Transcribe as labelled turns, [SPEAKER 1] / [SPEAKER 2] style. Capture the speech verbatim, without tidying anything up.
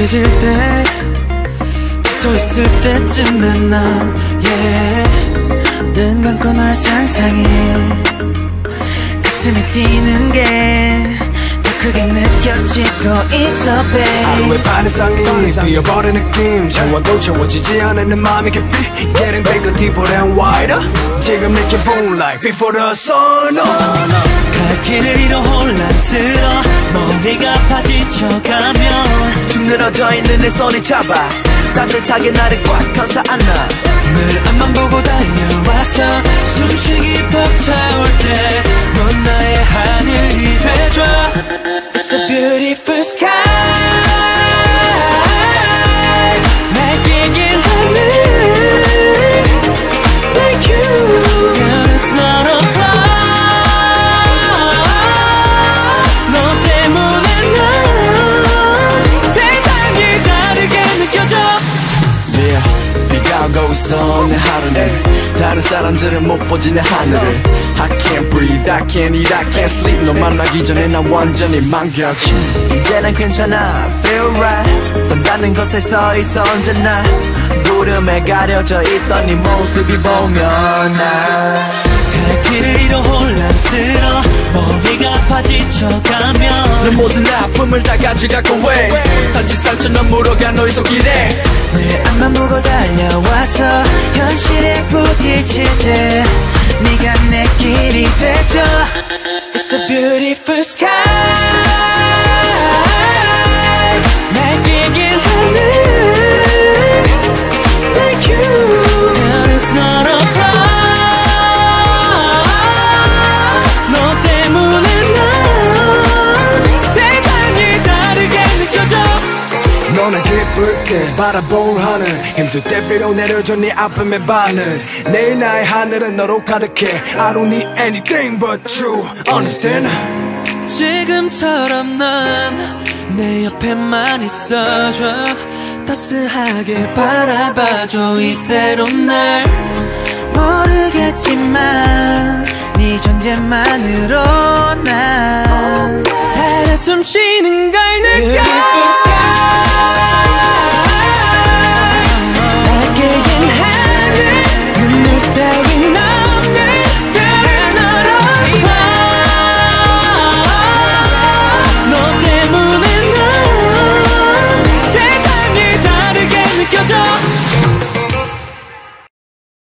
[SPEAKER 1] 익숙해질 때 지쳐있을 때쯤에 난 yeah.
[SPEAKER 2] 눈 감고 널 상상해 가슴이 뛰는 게 더 크게 느껴지고 있어 babe.
[SPEAKER 1] 하루의 반 이상이 비어버린 느낌 채워도 채워지지 않는 마음이 깊이 Getting bigger, deeper and wider 지금 내 기분 like before the sun 갈 길을 잃어 혼란스러워 머리가 아파 지쳐가면 쭉 늘어져 있는 내 손이 잡아 따뜻하게 나를 꽉 감싸 안아 늘 앞만 보고 달려와서 숨쉬기 벅차올 때 넌 나의 하늘이 돼줘
[SPEAKER 2] It's a beautiful sky 날개길 하늘 Like you
[SPEAKER 1] Girl, it's not a cloud
[SPEAKER 2] 너 때문에 난 세상이 다르게 느껴져
[SPEAKER 1] Yeah, 비가 오고 있어 내 하루는 다른 사람들은 못 보지 내 하늘을 I can't breathe, I can't eat, I can't sleep 너 만나기 전에 난 완전히 망겼지 이제는 괜찮아, feel right 선닿는 곳에 서 있어 언제나 구름에 가려져 있던 네 모습이 보면 갈 길을 잃어 혼란스러워 머리가 아파 지쳐가면 내 모든 아픔을 다 가져가고 왜 단지 상처는 물어가 너의 손길에
[SPEAKER 2] 내 앞만 보고 달려와서 현실에 부딪힐 때 네가 내 길이 되죠 It's a beautiful sky 날개길 하늘 Like you
[SPEAKER 1] There is not a cloud
[SPEAKER 2] 너 때문에 난 세상이 다르게 느껴져
[SPEAKER 1] 너는 기쁠 때 바라볼 하늘 힘들 때 비로 내려줘 네 아픔의 바늘 내일 나의 하늘은 너로 가득해 I don't need anything but you Understand? 지금처럼 난 내 옆에만 있어줘 따스하게 바라봐줘 이대로 날
[SPEAKER 2] 모르겠지만 네 존재만으로 난 살아 숨쉬는 걸 느껴
[SPEAKER 1] Beautiful sky